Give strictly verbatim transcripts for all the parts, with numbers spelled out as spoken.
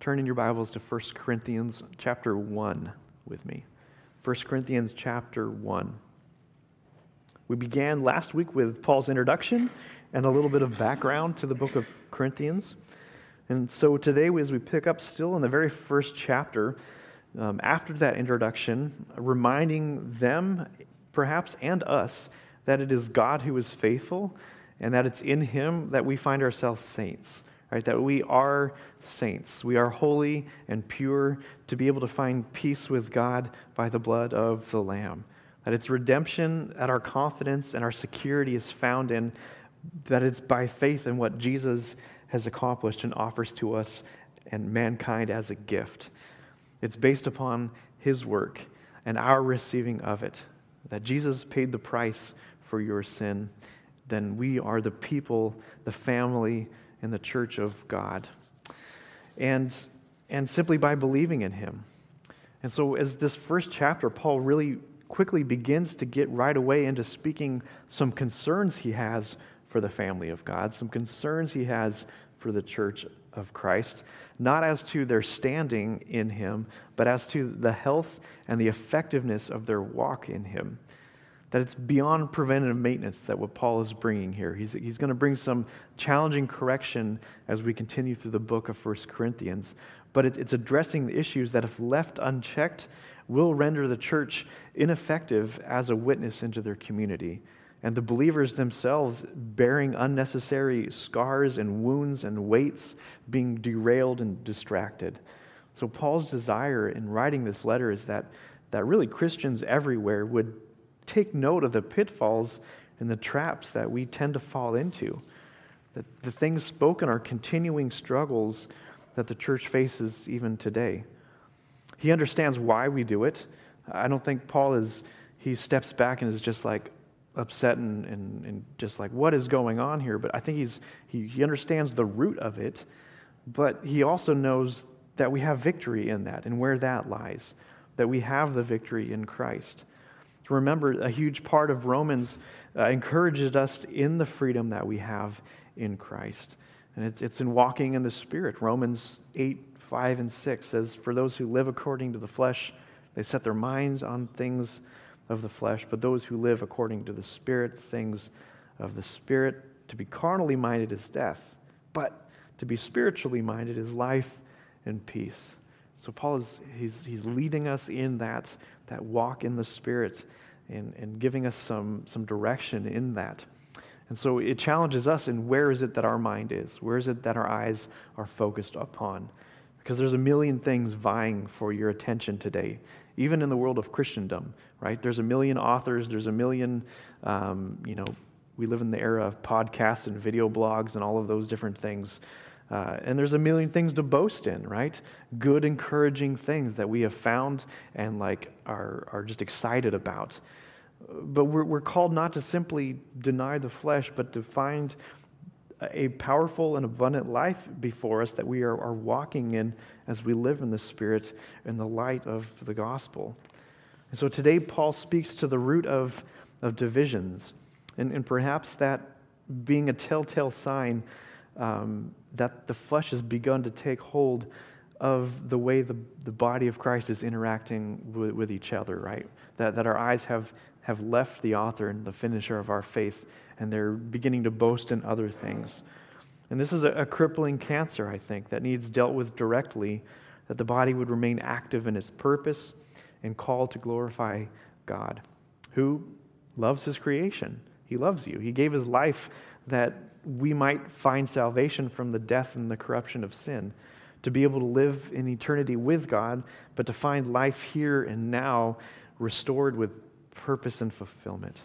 turn in your Bibles to First Corinthians chapter one with me. First Corinthians chapter one. We began last week with Paul's introduction and a little bit of background to the book of Corinthians. And so today, as we pick up still in the very first chapter, um, after that introduction, reminding them, perhaps, and us, that it is God who is faithful and that it's in Him that we find ourselves saints. Right, that we are saints. We are holy and pure to be able to find peace with God by the blood of the Lamb. That it's redemption, that our confidence and our security is found in, that it's by faith in what Jesus has accomplished and offers to us and mankind as a gift. It's based upon His work and our receiving of it. That Jesus paid the price for your sin. Then we are the people, the family, in the church of God, and and simply by believing in Him. And so as this first chapter, Paul really quickly begins to get right away into speaking some concerns he has for the family of God, some concerns he has for the church of Christ, not as to their standing in Him, but as to the health and the effectiveness of their walk in Him. That it's beyond preventative maintenance that what Paul is bringing here. He's, he's going to bring some challenging correction as we continue through the book of First Corinthians. But it, it's addressing the issues that, if left unchecked, will render the church ineffective as a witness into their community. And the believers themselves bearing unnecessary scars and wounds and weights, being derailed and distracted. So Paul's desire in writing this letter is that, that really Christians everywhere would take note of the pitfalls and the traps that we tend to fall into. That the things spoken are continuing struggles that the church faces even today. He understands why we do it. I don't think Paul is, he steps back and is just like upset and, and, and just like, what is going on here? But I think he's he, he understands the root of it, but he also knows that we have victory in that and where that lies, that we have the victory in Christ. To remember, a huge part of Romans uh, encourages us in the freedom that we have in Christ. And it's, it's in walking in the Spirit. Romans eight, five, and six says, "For those who live according to the flesh, they set their minds on things of the flesh. But those who live according to the Spirit, things of the Spirit. To be carnally minded is death, but to be spiritually minded is life and peace." So Paul is he's he's leading us in that that walk in the Spirit and, and giving us some, some direction in that. And so it challenges us in where is it that our mind is? Where is it that our eyes are focused upon? Because there's a million things vying for your attention today, even in the world of Christendom, right? There's a million authors, there's a million, um, you know, we live in the era of podcasts and video blogs and all of those different things. Uh, and there's a million things to boast in, right? Good, encouraging things that we have found and like are are just excited about. But we're we're called not to simply deny the flesh, but to find a powerful and abundant life before us that we are, are walking in as we live in the Spirit in the light of the gospel. And so today Paul speaks to the root of, of divisions, and, and perhaps that being a telltale sign Um, that the flesh has begun to take hold of the way the, the body of Christ is interacting with, with each other, right? That that our eyes have, have left the author and the finisher of our faith, and they're beginning to boast in other things. And this is a, a crippling cancer, I think, that needs dealt with directly, that the body would remain active in its purpose and called to glorify God, who loves His creation. He loves you. He gave His life that we might find salvation from the death and the corruption of sin, to be able to live in eternity with God, but to find life here and now restored with purpose and fulfillment.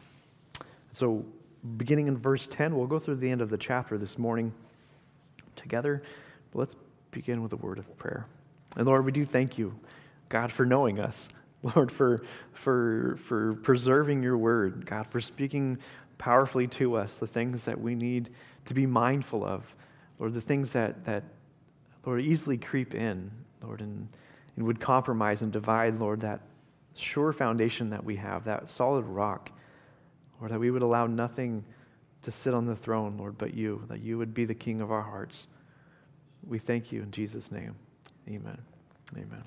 So beginning in verse ten, we'll go through the end of the chapter this morning together. But let's begin with a word of prayer. And Lord, we do thank you, God, for knowing us. Lord, for, for, for preserving your word. God, for speaking powerfully to us the things that we need to be mindful of, Lord, the things that, that Lord, easily creep in, Lord, and, and would compromise and divide, Lord, that sure foundation that we have, that solid rock, Lord, that we would allow nothing to sit on the throne, Lord, but you, that you would be the King of our hearts. We thank you in Jesus' name. Amen. Amen.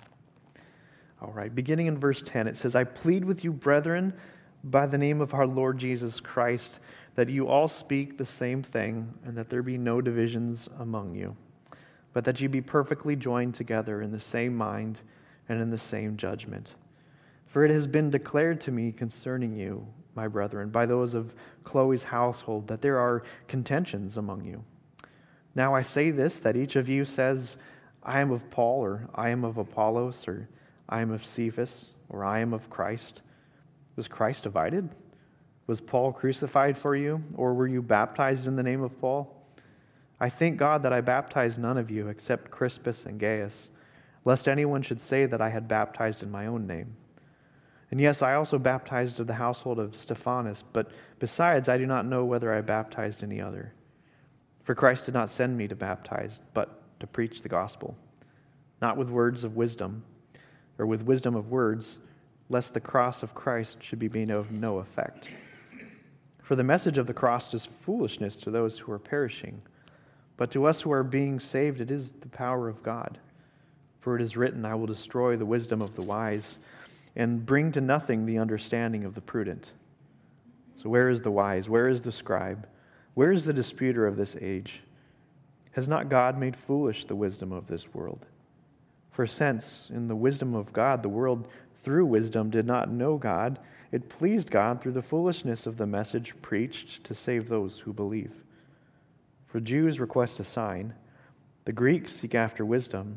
All right, beginning in verse ten, it says, I plead with you, brethren, by the name of our Lord Jesus Christ, that you all speak the same thing, and that there be no divisions among you, but that you be perfectly joined together in the same mind and in the same judgment. For it has been declared to me concerning you, my brethren, by those of Chloe's household, that there are contentions among you. Now I say this, that each of you says, I am of Paul, or I am of Apollos, or I am of Cephas, or I am of Christ. Was Christ divided? Was Paul crucified for you, or were you baptized in the name of Paul? I thank God that I baptized none of you except Crispus and Gaius, lest anyone should say that I had baptized in my own name. And yes, I also baptized of the household of Stephanas, but besides I do not know whether I baptized any other. For Christ did not send me to baptize, but to preach the gospel, not with words of wisdom, or with wisdom of words, lest the cross of Christ should be made of no effect. For the message of the cross is foolishness to those who are perishing, but to us who are being saved it is the power of God. For it is written, I will destroy the wisdom of the wise, and bring to nothing the understanding of the prudent. So where is the wise? Where is the scribe? Where is the disputer of this age? Has not God made foolish the wisdom of this world? For since, in the wisdom of God, the world through wisdom did not know God, it pleased God through the foolishness of the message preached to save those who believe. For Jews request a sign, the Greeks seek after wisdom,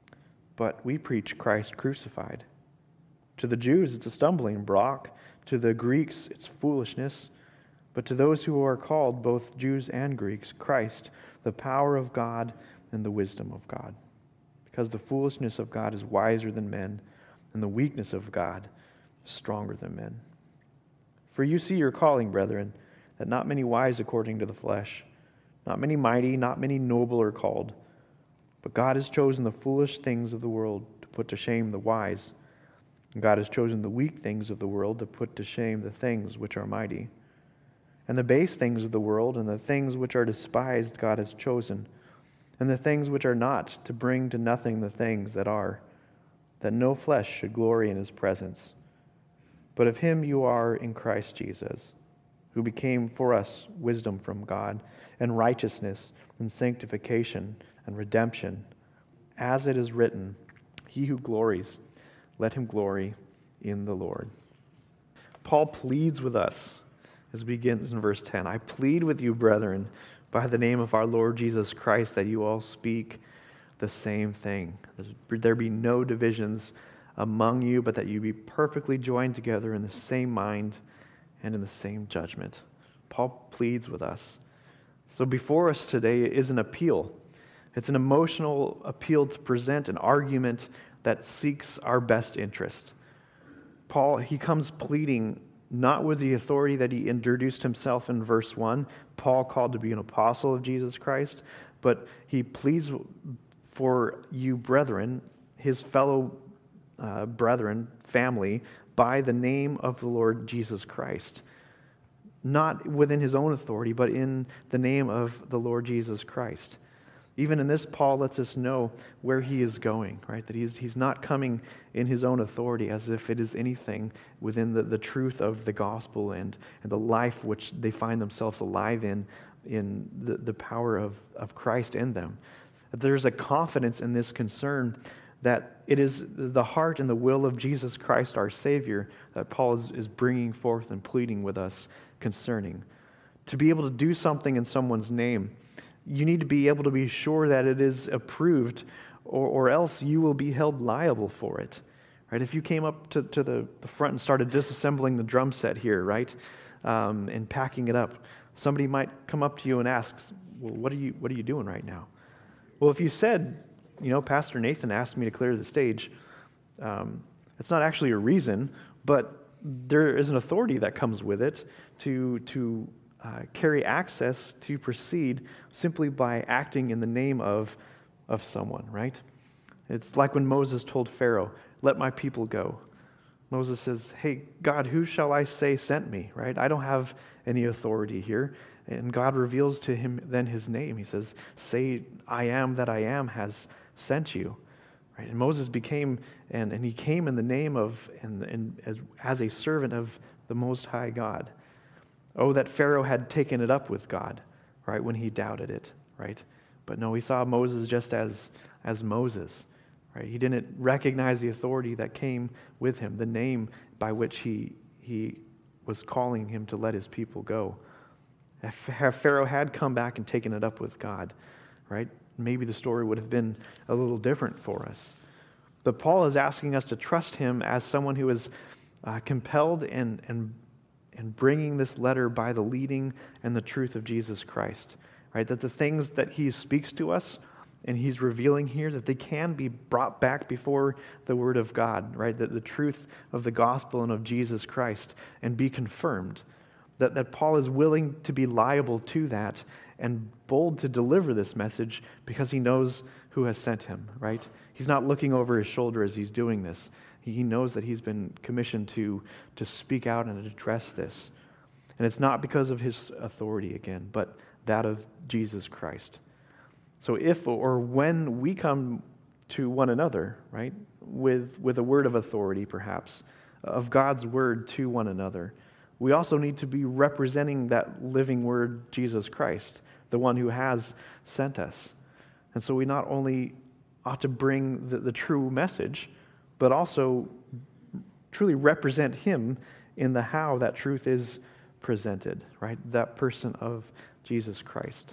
but we preach Christ crucified. To the Jews it's a stumbling block, to the Greeks it's foolishness, but to those who are called, both Jews and Greeks, Christ, the power of God and the wisdom of God. Because the foolishness of God is wiser than men, and the weakness of God is stronger than men. For you see your calling, brethren, that not many wise according to the flesh, not many mighty, not many noble are called, but God has chosen the foolish things of the world to put to shame the wise. And God has chosen the weak things of the world to put to shame the things which are mighty. And the base things of the world and the things which are despised God has chosen, and the things which are not, to bring to nothing the things that are, that no flesh should glory in his presence. But of him you are in Christ Jesus, who became for us wisdom from God, and righteousness, and sanctification, and redemption. As it is written, he who glories, let him glory in the Lord. Paul pleads with us, as it begins in verse ten. I plead with you, brethren, by the name of our Lord Jesus Christ, that you all speak the same thing. There be no divisions among you, but that you be perfectly joined together in the same mind and in the same judgment. Paul pleads with us. So before us today is an appeal. It's an emotional appeal to present an argument that seeks our best interest. Paul, he comes pleading not with the authority that he introduced himself in verse one, Paul called to be an apostle of Jesus Christ, but he pleads for you brethren, his fellow uh, brethren, family, by the name of the Lord Jesus Christ. Not within his own authority, but in the name of the Lord Jesus Christ. Even in this, Paul lets us know where he is going, right? That he's he's not coming in his own authority as if it is anything within the, the truth of the gospel and, and the life which they find themselves alive in, in the, the power of, of Christ in them. There's a confidence in this concern that it is the heart and the will of Jesus Christ, our Savior, that Paul is, is bringing forth and pleading with us concerning. To be able to do something in someone's name, you need to be able to be sure that it is approved, or, or else you will be held liable for it. Right? If you came up to, to the, the front and started disassembling the drum set here, right, um, and packing it up, somebody might come up to you and ask, well, what are you what are you doing right now? Well, if you said, you know, Pastor Nathan asked me to clear the stage, um, it's not actually a reason, but there is an authority that comes with it to to uh, carry access to proceed simply by acting in the name of of someone, right? It's like when Moses told Pharaoh, "Let my people go." Moses says, "Hey, God, who shall I say sent me?" Right? I don't have any authority here. And God reveals to him then his name. He says, "Say, I am that I am has sent you." Right? And Moses became, and, and he came in the name of, and, and as, as a servant of the Most High God. Oh, that Pharaoh had taken it up with God, right, when he doubted it, right? But no, he saw Moses just as, as Moses, right? He didn't recognize the authority that came with him, the name by which he, he was calling him to let his people go. If Pharaoh had come back and taken it up with God, right, maybe the story would have been a little different for us. But Paul is asking us to trust him as someone who is uh, compelled and, and, and bringing this letter by the leading and the truth of Jesus Christ, right? That the things that he speaks to us and he's revealing here, that they can be brought back before the Word of God, right? That the truth of the gospel and of Jesus Christ and be confirmed. That, that Paul is willing to be liable to that and bold to deliver this message because he knows who has sent him, right? He's not looking over his shoulder as he's doing this. He knows that he's been commissioned to, to speak out and address this. And it's not because of his authority again, but that of Jesus Christ. So if or when we come to one another, right, with, with a word of authority perhaps, of God's word to one another, we also need to be representing that living word, Jesus Christ, the one who has sent us. And so we not only ought to bring the, the true message, but also truly represent him in the how that truth is presented, right? That person of Jesus Christ.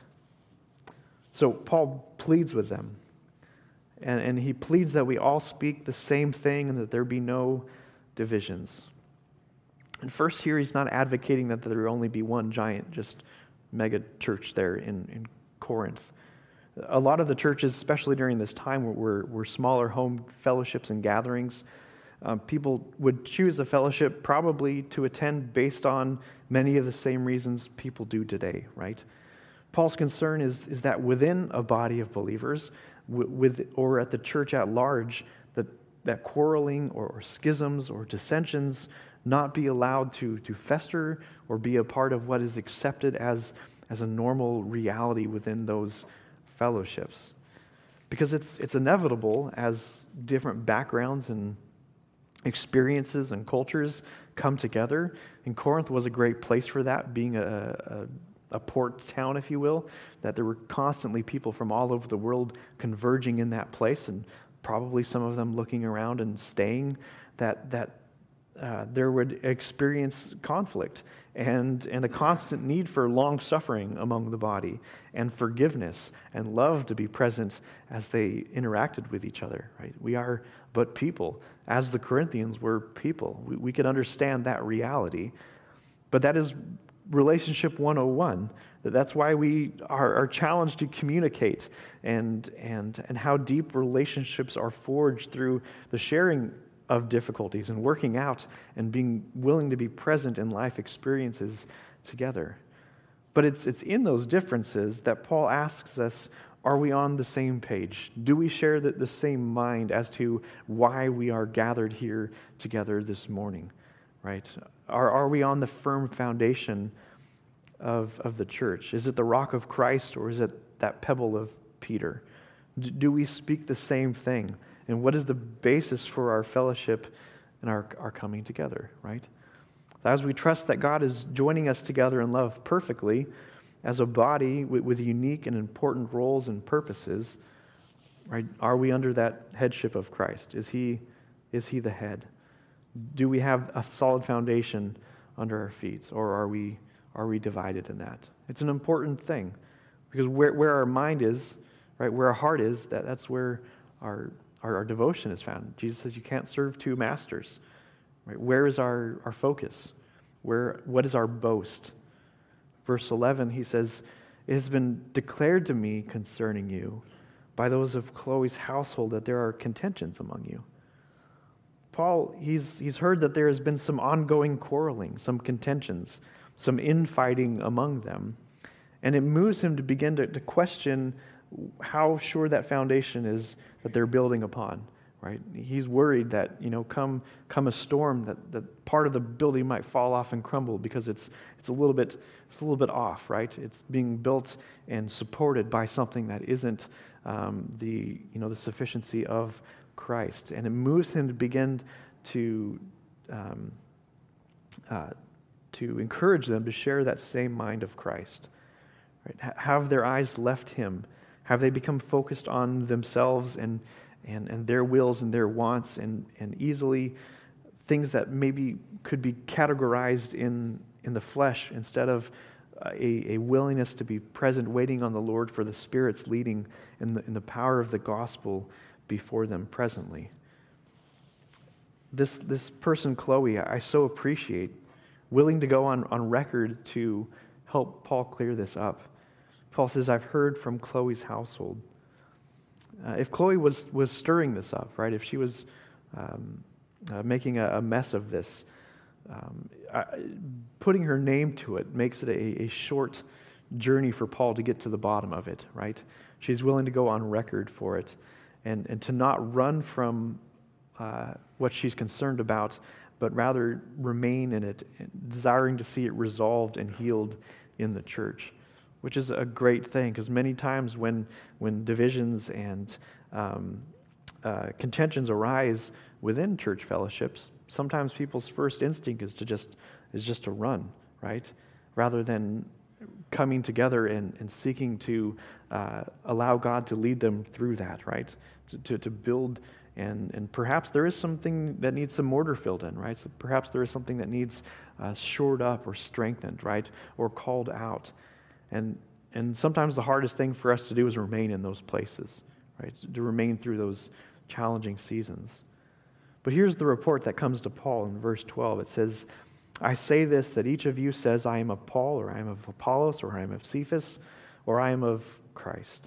So Paul pleads with them, and, and he pleads that we all speak the same thing and that there be no divisions. And first here, he's not advocating that there only be one giant, just mega church there in, in Corinth. A lot of the churches, especially during this time, were, were smaller home fellowships and gatherings. Um, people would choose a fellowship probably to attend based on many of the same reasons people do today, right? Paul's concern is, is that within a body of believers, with or at the church at large, that, that quarreling or, or schisms or dissensions not be allowed to, to fester or be a part of what is accepted as, as a normal reality within those fellowships. Because it's it's inevitable as different backgrounds and experiences and cultures come together. And Corinth was a great place for that, being a, a, a port town, if you will, that there were constantly people from all over the world converging in that place, and probably some of them looking around and staying, that that Uh, there would experience conflict and, and a constant need for long suffering among the body and forgiveness and love to be present as they interacted with each other, right? We are but people, as the Corinthians were people. We, we could understand that reality, but that is relationship one oh one. That's why we are, are challenged to communicate and, and, and how deep relationships are forged through the sharing of difficulties and working out and being willing to be present in life experiences together. But it's it's in those differences that Paul asks us, are we on the same page? Do we share the, the same mind as to why we are gathered here together this morning, right? Are, are we on the firm foundation of, of the church? Is it the rock of Christ, or is it that pebble of Peter? D- do we speak the same thing? And what is the basis for our fellowship and our, our coming together, right? As we trust that God is joining us together in love perfectly as a body with, with unique and important roles and purposes, right? Are we under that headship of Christ? Is he, is he the head? Do we have a solid foundation under our feet, or are we, are we divided in that? It's an important thing, because where, where our mind is, right, where our heart is, that, that's where our Our, our devotion is found. Jesus says you can't serve two masters. Right? Where is our, our focus? Where what is our boast? Verse eleven, he says, "It has been declared to me concerning you by those of Chloe's household that there are contentions among you." Paul, he's he's heard that there has been some ongoing quarreling, some contentions, some infighting among them. And it moves him to begin to, to question how sure that foundation is that they're building upon, right? He's worried that, you know, come come a storm, that, that part of the building might fall off and crumble because it's it's a little bit it's a little bit off, right? It's being built and supported by something that isn't um, the you know the sufficiency of Christ. And it moves him to begin to um, uh, to encourage them to share that same mind of Christ. Right? Have their eyes left him? Have they become focused on themselves and and, and their wills and their wants and, and easily things that maybe could be categorized in, in the flesh instead of a, a willingness to be present, waiting on the Lord for the Spirit's leading in the, in the power of the gospel before them presently? This, this person, Chloe, I so appreciate, willing to go on, on record to help Paul clear this up. Paul says, I've heard from Chloe's household. Uh, if Chloe was, was stirring this up, right, if she was um, uh, making a, a mess of this, um, I, putting her name to it makes it a, a short journey for Paul to get to the bottom of it, right? She's willing to go on record for it and, and to not run from uh, what she's concerned about, but rather remain in it, desiring to see it resolved and healed in the church, which is a great thing, because many times when when divisions and um, uh, contentions arise within church fellowships, sometimes people's first instinct is to just is just to run, right? Rather than coming together and, and seeking to uh, allow God to lead them through that, right? To, to, to build, and, and perhaps there is something that needs some mortar filled in, right? So perhaps there is something that needs uh, shored up or strengthened, right? Or called out. And and sometimes the hardest thing for us to do is remain in those places, right? To remain through those challenging seasons. But here's the report that comes to Paul in verse twelve. It says, I say this, that each of you says, I am of Paul, or I am of Apollos, or I am of Cephas, or I am of Christ.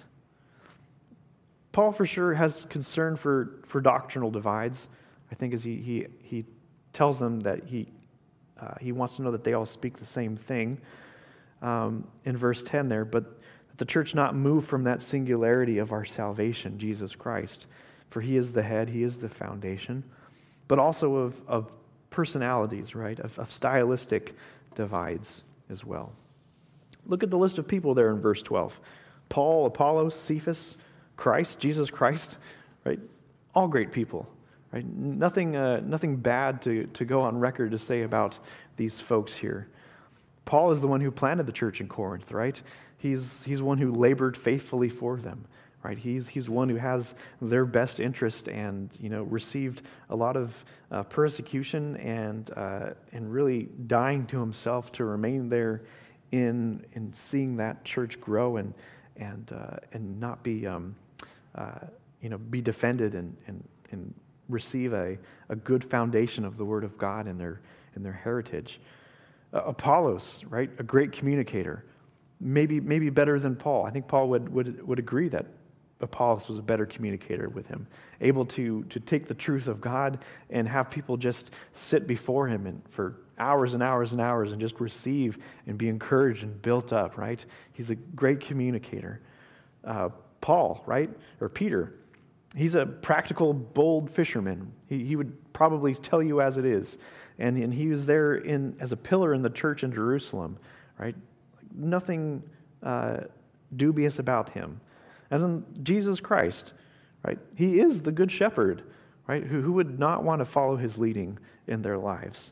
Paul for sure has concern for, for doctrinal divides. I think as he he, he tells them that he uh, he wants to know that they all speak the same thing. Um, in verse ten there, but that the church not move from that singularity of our salvation, Jesus Christ, for he is the head, he is the foundation, but also of, of personalities, right, of, of stylistic divides as well. Look at the list of people there in verse twelve. Paul, Apollos, Cephas, Christ, Jesus Christ, right, all great people, right, nothing, uh, nothing bad to, to go on record to say about these folks here. Paul is the one who planted the church in Corinth, right? He's he's one who labored faithfully for them, right? He's he's one who has their best interest and, you know, received a lot of uh, persecution and uh, and really dying to himself to remain there in in seeing that church grow and and uh, and not be um, uh, you know be defended and and and receive a a good foundation of the Word of God in their in their heritage. Uh, Apollos, right, a great communicator, maybe maybe better than Paul. I think Paul would would would agree that Apollos was a better communicator with him, able to to take the truth of God and have people just sit before him and for hours and hours and hours and just receive and be encouraged and built up, right? He's a great communicator. Uh, Paul, right, or Peter, he's a practical, bold fisherman. He he would probably tell you as it is. And, and he was there in as a pillar in the church in Jerusalem, right? Nothing uh, dubious about him. And then Jesus Christ, right? He is the good shepherd, right? Who, who would not want to follow his leading in their lives.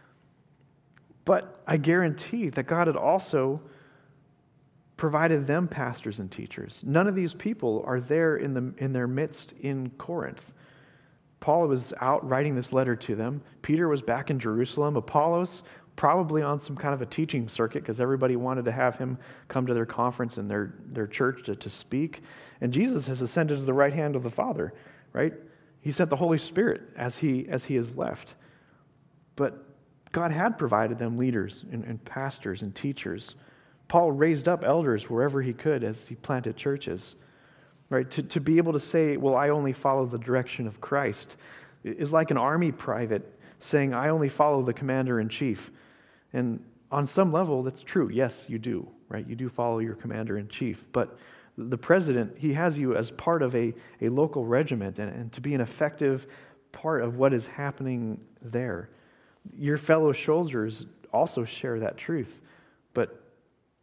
But I guarantee that God had also provided them pastors and teachers. None of these people are there in the in their midst in Corinth. Paul was out writing this letter to them. Peter was back in Jerusalem. Apollos probably on some kind of a teaching circuit because everybody wanted to have him come to their conference and their, their church to, to speak. And Jesus has ascended to the right hand of the Father, right? He sent the Holy Spirit as he as he has left. But God had provided them leaders and, and pastors and teachers. Paul raised up elders wherever he could as he planted churches. Right, to, to be able to say, well, I only follow the direction of Christ is like an army private saying, I only follow the commander-in-chief. And on some level, that's true. Yes, you do, right? You do follow your commander-in-chief. But the president, he has you as part of a, a local regiment and, and to be an effective part of what is happening there. Your fellow soldiers also share that truth. But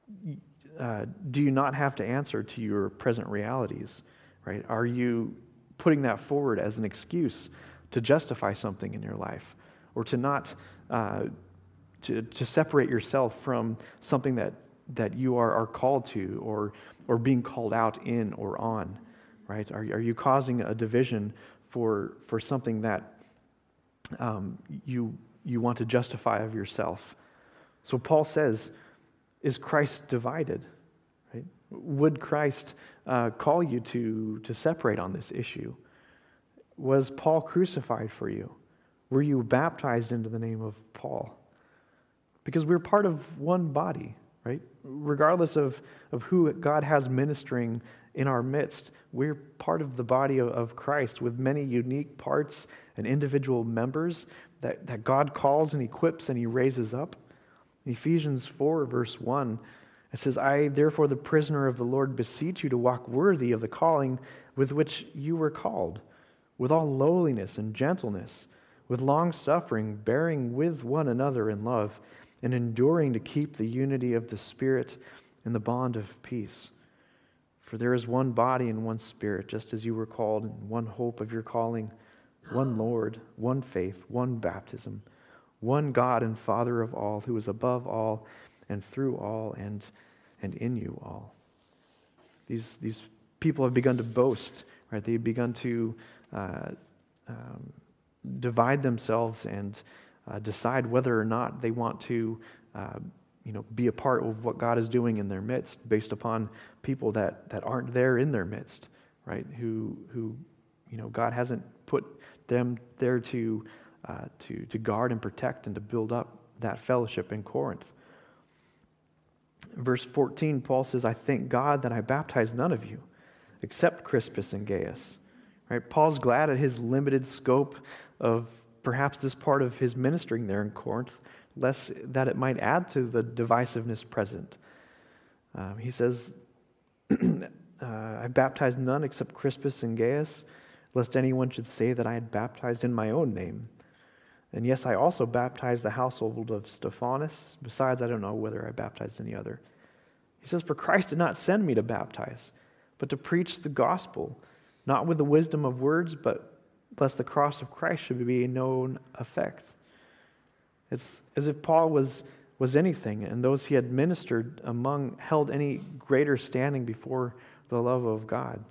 Uh, do you not have to answer to your present realities, right? Are you putting that forward as an excuse to justify something in your life, or to not uh, to to separate yourself from something that that you are, are called to, or or being called out in or on, right? Are are you causing a division for for something that um, you you want to justify of yourself? So Paul says, is Christ divided? Right? Would Christ uh, call you to to separate on this issue? Was Paul crucified for you? Were you baptized into the name of Paul? Because we're part of one body, right? Regardless of, of who God has ministering in our midst, we're part of the body of, of Christ with many unique parts and individual members that, that God calls and equips and He raises up. In Ephesians four, verse one, it says, I, therefore, the prisoner of the Lord, beseech you to walk worthy of the calling with which you were called, with all lowliness and gentleness, with long suffering, bearing with one another in love, and enduring to keep the unity of the Spirit in the bond of peace. For there is one body and one Spirit, just as you were called, and one hope of your calling, one Lord, one faith, one baptism, one God and Father of all, who is above all and through all and, and in you all. These, these people have begun to boast, right? They've begun to uh, um, divide themselves and uh, decide whether or not they want to uh, you know, be a part of what God is doing in their midst based upon people that, that aren't there in their midst, right? Who, who you know, God hasn't put them there to, uh, to, to guard and protect and to build up that fellowship in Corinth. Verse fourteen, Paul says, I thank God that I baptized none of you except Crispus and Gaius. Right? Paul's glad at his limited scope of perhaps this part of his ministering there in Corinth, lest that it might add to the divisiveness present. Um, he says, uh, I baptized none except Crispus and Gaius, lest anyone should say that I had baptized in my own name. And yes, I also baptized the household of Stephanas. Besides, I don't know whether I baptized any other. He says, for Christ did not send me to baptize, but to preach the gospel, not with the wisdom of words, but lest the cross of Christ should be a known effect. It's as if Paul was, was anything, and those he had ministered among held any greater standing before the love of God.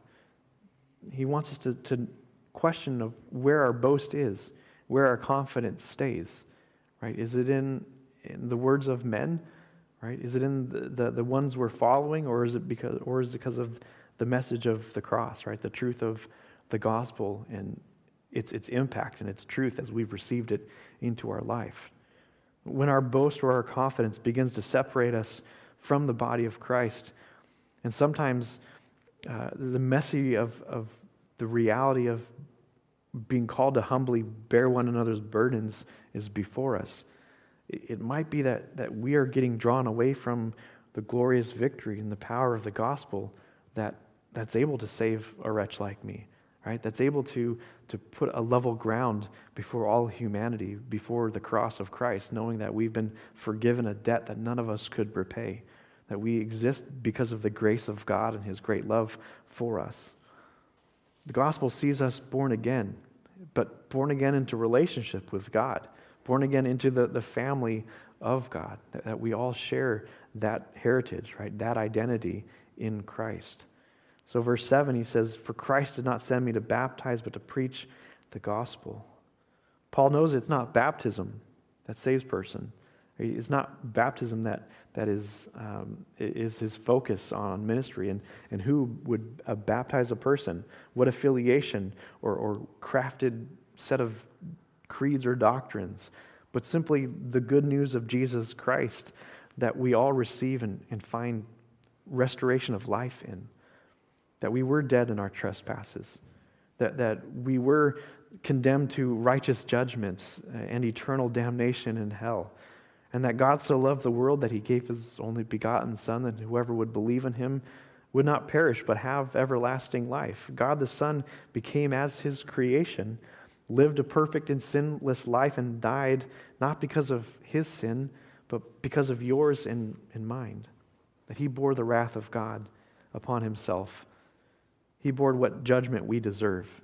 He wants us to, to question of where our boast is, where our confidence stays, right? Is it in, in the words of men, right? Is it in the, the, the ones we're following, or is it because, or is it because of the message of the cross, right? The truth of the gospel and its its impact and its truth as we've received it into our life. When our boast or our confidence begins to separate us from the body of Christ, and sometimes uh, the messy of, of the reality of being called to humbly bear one another's burdens is before us, it, it might be that, that we are getting drawn away from the glorious victory and the power of the gospel that that's able to save a wretch like me, right? That's able to, to put a level ground before all humanity, before the cross of Christ, knowing that we've been forgiven a debt that none of us could repay, that we exist because of the grace of God and His great love for us. The gospel sees us born again, but born again into relationship with God, born again into the, the family of God, that, that we all share that heritage, right? That identity in Christ. So verse seven, he says, for Christ did not send me to baptize, but to preach the gospel. Paul knows it's not baptism that saves person. It's not baptism that that is um, is his focus on ministry, and, and who would uh, baptize a person, what affiliation or, or crafted set of creeds or doctrines, but simply the good news of Jesus Christ that we all receive and, and find restoration of life in. That we were dead in our trespasses, that, that we were condemned to righteous judgments and eternal damnation in hell, and that God so loved the world that He gave His only begotten Son, that whoever would believe in Him would not perish but have everlasting life. God the Son became as His creation, lived a perfect and sinless life, and died not because of His sin, but because of yours and, and mine, that He bore the wrath of God upon Himself. He bore what judgment we deserve,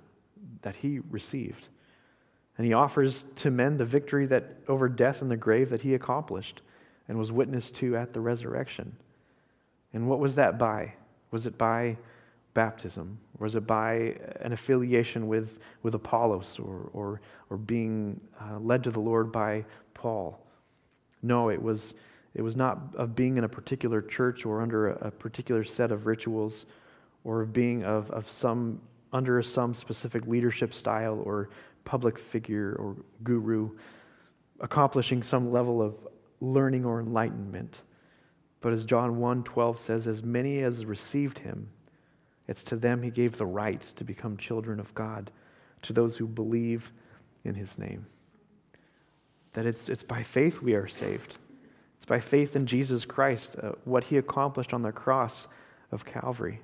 that he received. And he offers to men the victory that over death and the grave that he accomplished and was witness to at the resurrection. And what was that by? Was it by baptism? Was it by an affiliation with, with Apollos or, or, or being uh, led to the Lord by Paul? No, it was, it was not of being in a particular church or under a, a particular set of rituals or of being of, of some under some specific leadership style or public figure or guru, accomplishing some level of learning or enlightenment. But as John one twelve says, as many as received him, it's to them he gave the right to become children of God, to those who believe in his name. That it's, it's by faith we are saved. It's by faith in Jesus Christ, uh, what he accomplished on the cross of Calvary.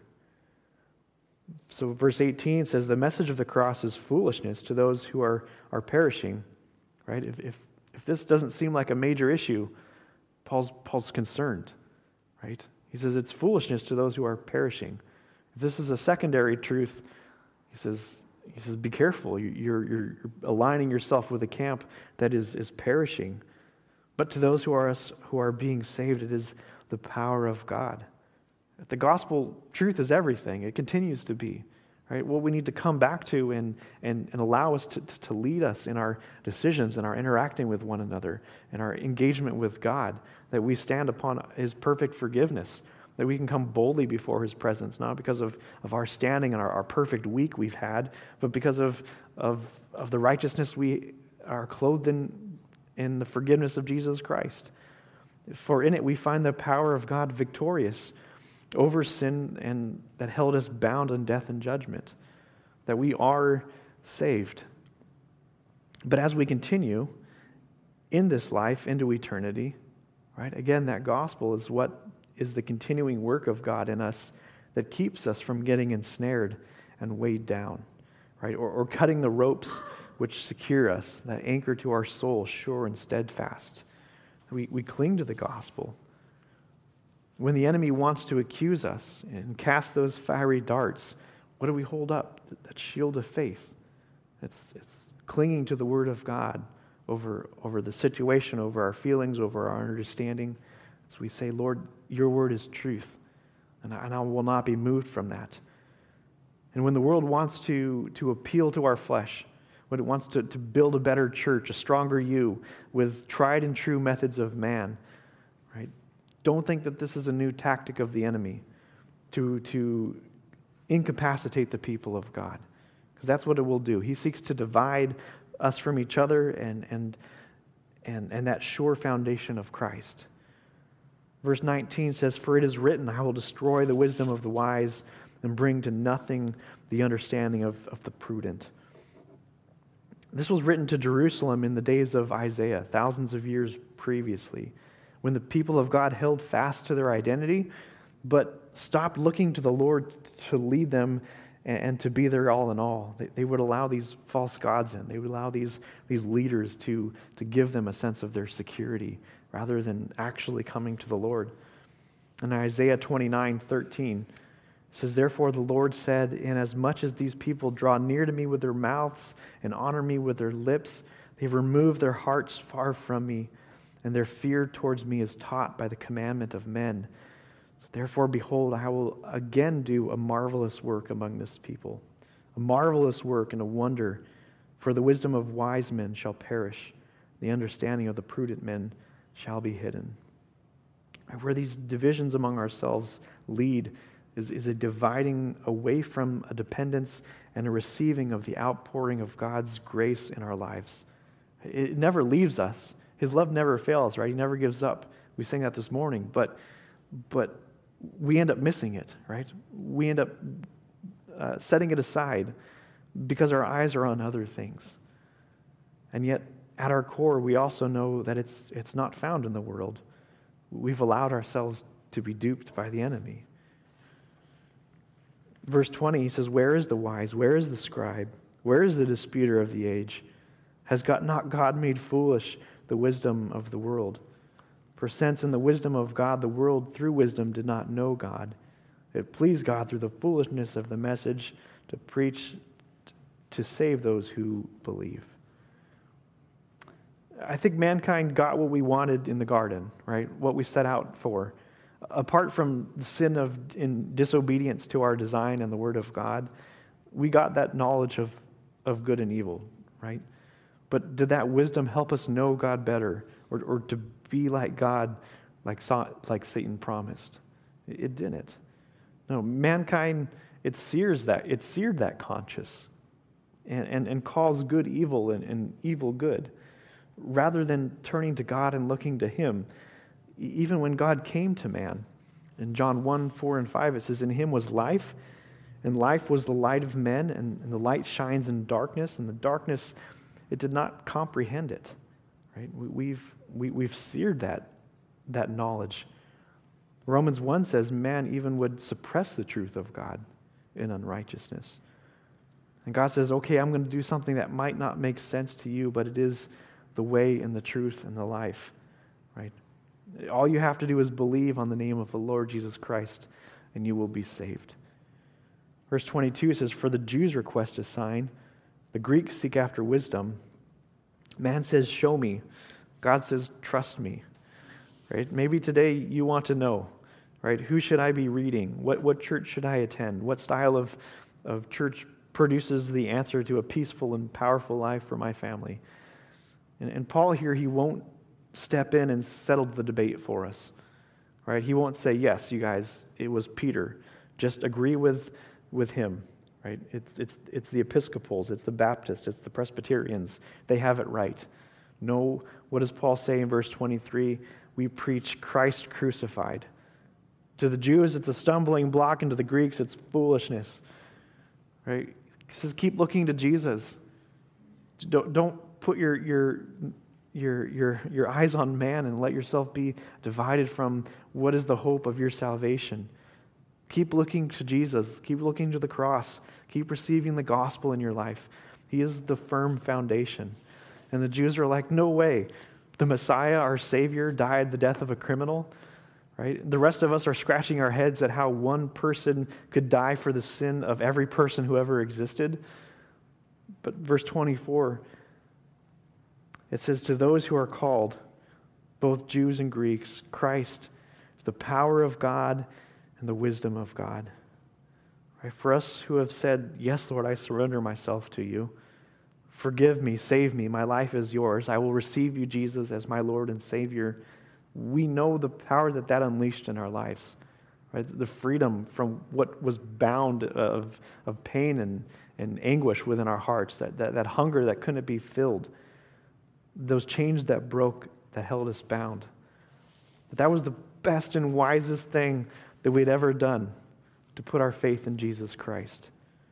So verse eighteen says, the message of the cross is foolishness to those who are, are perishing. Right? If, if if this doesn't seem like a major issue, Paul's Paul's concerned. Right? He says it's foolishness to those who are perishing. If this is a secondary truth, he says he says be careful. You're you're aligning yourself with a camp that is is perishing. But to those who are who are being saved, it is the power of God. The gospel truth is everything. It continues to be. Right? What we need to come back to and, and, and allow us to, to lead us in our decisions and our interacting with one another and our engagement with God, that we stand upon his perfect forgiveness, that we can come boldly before his presence, not because of, of our standing and our, our perfect week we've had, but because of, of, of the righteousness we are clothed in, in the forgiveness of Jesus Christ. For in it we find the power of God victorious over sin and that held us bound in death and judgment, that we are saved. But as we continue in this life into eternity, right, again, that gospel is what is the continuing work of God in us that keeps us from getting ensnared and weighed down, right, or, or cutting the ropes which secure us, that anchor to our soul, sure and steadfast. We, we cling to the gospel. When the enemy wants to accuse us and cast those fiery darts, what do we hold up? That shield of faith. It's, it's clinging to the word of God over, over the situation, over our feelings, over our understanding. So we say, Lord, your word is truth, and I, and I will not be moved from that. And when the world wants to, to appeal to our flesh, when it wants to, to build a better church, a stronger you, with tried and true methods of man, right? Don't think that this is a new tactic of the enemy to, to incapacitate the people of God, because that's what it will do. He seeks to divide us from each other and, and, and, and that sure foundation of Christ. Verse nineteen says, for it is written, I will destroy the wisdom of the wise and bring to nothing the understanding of, of the prudent. This was written to Jerusalem in the days of Isaiah, thousands of years previously, when the people of God held fast to their identity, but stopped looking to the Lord to lead them and to be their all in all. They, they would allow these false gods in. They would allow these, these leaders to, to give them a sense of their security rather than actually coming to the Lord. In Isaiah twenty-nine thirteen, it says, therefore the Lord said, inasmuch as these people draw near to me with their mouths and honor me with their lips, they've removed their hearts far from me, and their fear towards me is taught by the commandment of men. Therefore, behold, I will again do a marvelous work among this people, a marvelous work and a wonder, for the wisdom of wise men shall perish, the understanding of the prudent men shall be hidden. Where these divisions among ourselves lead is, is a dividing away from a dependence and a receiving of the outpouring of God's grace in our lives. It never leaves us. His love never fails, right? He never gives up. We sang that this morning, but but we end up missing it, right? We end up uh, setting it aside because our eyes are on other things. And yet, at our core, we also know that it's it's not found in the world. We've allowed ourselves to be duped by the enemy. Verse twenty, he says, where is the wise? Where is the scribe? Where is the disputer of the age? Has God, not God made foolish the wisdom of the world? For since in the wisdom of God, the world through wisdom did not know God, it pleased God through the foolishness of the message to preach to save those who believe. I think mankind got what we wanted in the garden, right? What we set out for. Apart from the sin of in disobedience to our design and the Word of God, we got that knowledge of, of good and evil, right? But did that wisdom help us know God better, or, or to be like God, like, like Satan promised? It didn't. No, mankind, it sears that, it seared that conscience and, and, and calls good evil and, and evil good, rather than turning to God and looking to Him. Even when God came to man, in John one, four, and five, it says, "In Him was life, and life was the light of men, and, and the light shines in darkness, and the darkness, it did not comprehend it." Right? We, we've we, we've seared that that knowledge. Romans one says, man even would suppress the truth of God in unrighteousness. And God says, okay, I'm going to do something that might not make sense to you, but it is the way and the truth and the life, right? All you have to do is believe on the name of the Lord Jesus Christ, and you will be saved. Verse twenty-two says, "For the Jews request a sign, the Greeks seek after wisdom. Man says, 'Show me.' God says, 'Trust me.'" Right? Maybe today you want to know, right? Who should I be reading? What what church should I attend? What style of, of church produces the answer to a peaceful and powerful life for my family? And, and Paul here, he won't step in and settle the debate for us, right? He won't say, yes, you guys, it was Peter. Just agree with, with him, right? It's, it's, it's the Episcopals, it's the Baptists, it's the Presbyterians. They have it right. No, what does Paul say in verse twenty-three? We preach Christ crucified. To the Jews, it's a stumbling block, and to the Greeks, it's foolishness, right? He says, keep looking to Jesus. Don't, don't put your, your, your, your, your eyes on man and let yourself be divided from what is the hope of your salvation. Keep looking to Jesus. Keep looking to the cross. Keep receiving the gospel in your life. He is the firm foundation. And the Jews are like, no way. The Messiah, our Savior, died the death of a criminal. Right? The rest of us are scratching our heads at how one person could die for the sin of every person who ever existed. But verse twenty-four, it says, "To those who are called, both Jews and Greeks, Christ is the power of God and the wisdom of God." Right? For us who have said, "Yes, Lord, I surrender myself to you. Forgive me, save me, my life is yours. I will receive you, Jesus, as my Lord and Savior." We know the power that that unleashed in our lives, right? The freedom from what was bound of, of pain and, and anguish within our hearts, that, that, that hunger that couldn't be filled, those chains that broke, that held us bound. But that was the best and wisest thing that we'd ever done, to put our faith in Jesus Christ.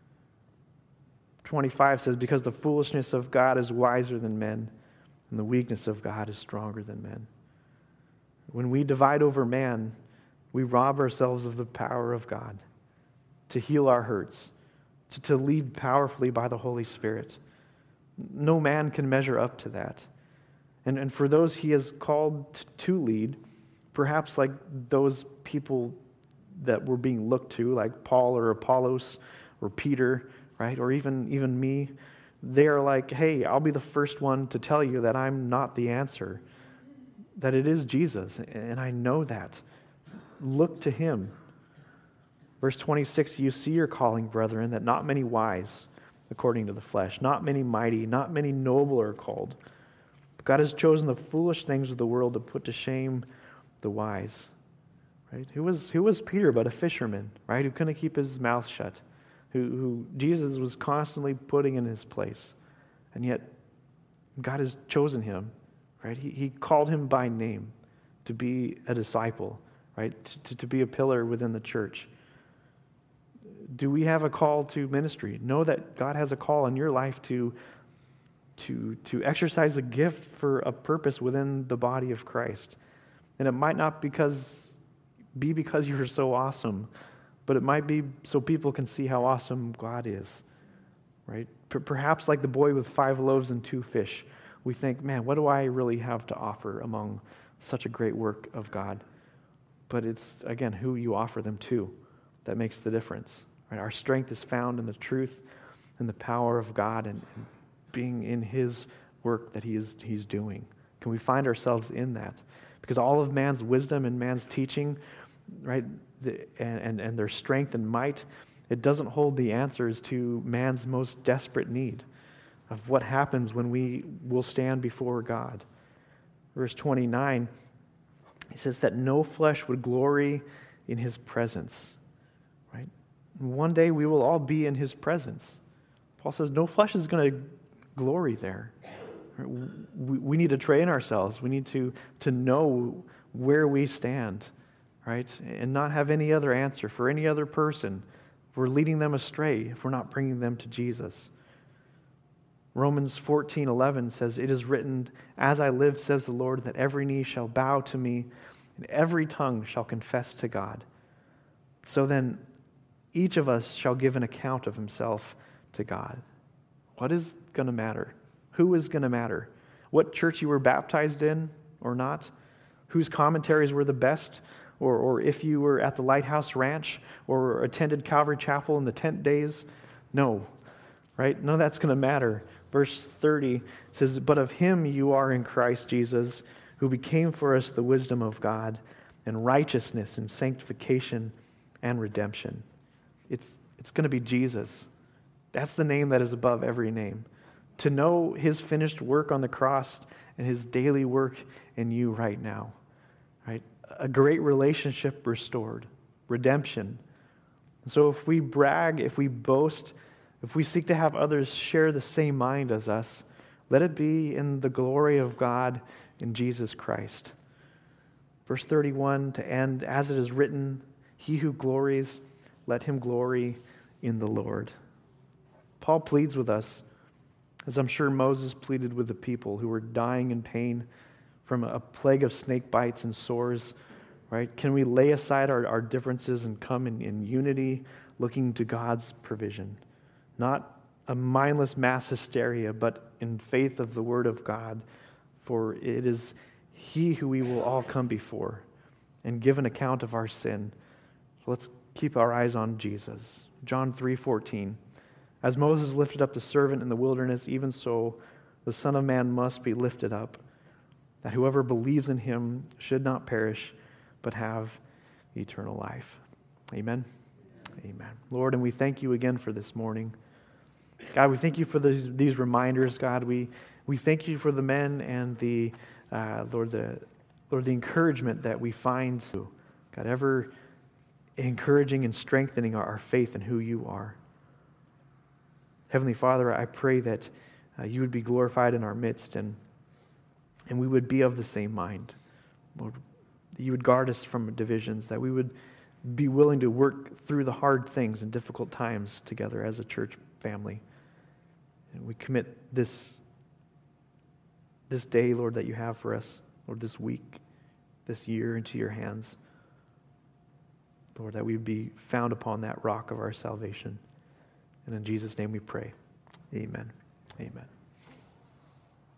twenty-five says, "Because the foolishness of God is wiser than men, and the weakness of God is stronger than men." When we divide over man, we rob ourselves of the power of God to heal our hurts, to, to lead powerfully by the Holy Spirit. No man can measure up to that. And, and for those He has called to, to lead, perhaps like those people that were being looked to, like Paul or Apollos or Peter, right, or even, even me, they are like, hey, I'll be the first one to tell you that I'm not the answer, that it is Jesus, and I know that. Look to Him. Verse twenty-six, "You see your calling, brethren, that not many wise, according to the flesh, not many mighty, not many noble are called. But God has chosen the foolish things of the world to put to shame the wise." Right? Who was who was Peter but a fisherman, right? Who couldn't keep his mouth shut, who, who Jesus was constantly putting in his place, and yet God has chosen him. Right? He, he called him by name to be a disciple, right? To, to be a pillar within the church. Do we have a call to ministry? Know that God has a call in your life to, to, to exercise a gift for a purpose within the body of Christ. And it might not because be because you're so awesome, but it might be so people can see how awesome God is. Right? P- perhaps like the boy with five loaves and two fish. We think, man, what do I really have to offer among such a great work of God? But it's, again, who you offer them to that makes the difference. Right? Our strength is found in the truth in the power of God and, and being in His work that he is, He's doing? Can we find ourselves in that? Because all of man's wisdom and man's teaching, right, the, and, and, and their strength and might, it doesn't hold the answers to man's most desperate need of what happens when we will stand before God. Verse twenty-nine, he says that no flesh would glory in His presence, right? One day we will all be in His presence. Paul says no flesh is going to glory there. We, we need to train ourselves. We need to, to know where we stand, right? And not have any other answer for any other person. We're leading them astray if we're not bringing them to Jesus. Romans fourteen eleven says, "It is written, as I live, says the Lord, that every knee shall bow to me, and every tongue shall confess to God." So then, each of us shall give an account of himself to God. What is going to matter? Who is going to matter? What church you were baptized in or not? Whose commentaries were the best? Or, or if you were at the Lighthouse Ranch or attended Calvary Chapel in the tent days? No, right? None of that's going to matter. Verse thirty says, "But of Him you are in Christ Jesus, who became for us the wisdom of God, and righteousness and sanctification and redemption." It's, it's going to be Jesus. That's the name that is above every name. To know His finished work on the cross and His daily work in you right now. Right? A great relationship restored. Redemption. So if we brag, if we boast, if we seek to have others share the same mind as us, let it be in the glory of God in Jesus Christ. Verse thirty-one to end, "As it is written, he who glories, let him glory in the Lord." Paul pleads with us, as I'm sure Moses pleaded with the people who were dying in pain from a plague of snake bites and sores, right? Can we lay aside our, our differences and come in, in unity, looking to God's provision? Not a mindless mass hysteria, but in faith of the Word of God, for it is He who we will all come before and give an account of our sin. So let's keep our eyes on Jesus. John three fourteen. "As Moses lifted up the servant in the wilderness, even so the Son of Man must be lifted up, that whoever believes in Him should not perish, but have eternal life." Amen. Amen. Lord, and we thank You again for this morning. God, we thank You for these, these reminders. God, we, we thank You for the men and the uh, Lord the Lord the encouragement that we find. God, ever encouraging and strengthening our, our faith in who You are. Heavenly Father, I pray that uh, You would be glorified in our midst, and and we would be of the same mind. Lord, that You would guard us from divisions, that we would be willing to work through the hard things and difficult times together as a church family. And we commit this, this day, Lord, that You have for us, Lord, this week, this year into Your hands. Lord, that we would be found upon that rock of our salvation. And in Jesus' name we pray. Amen. Amen.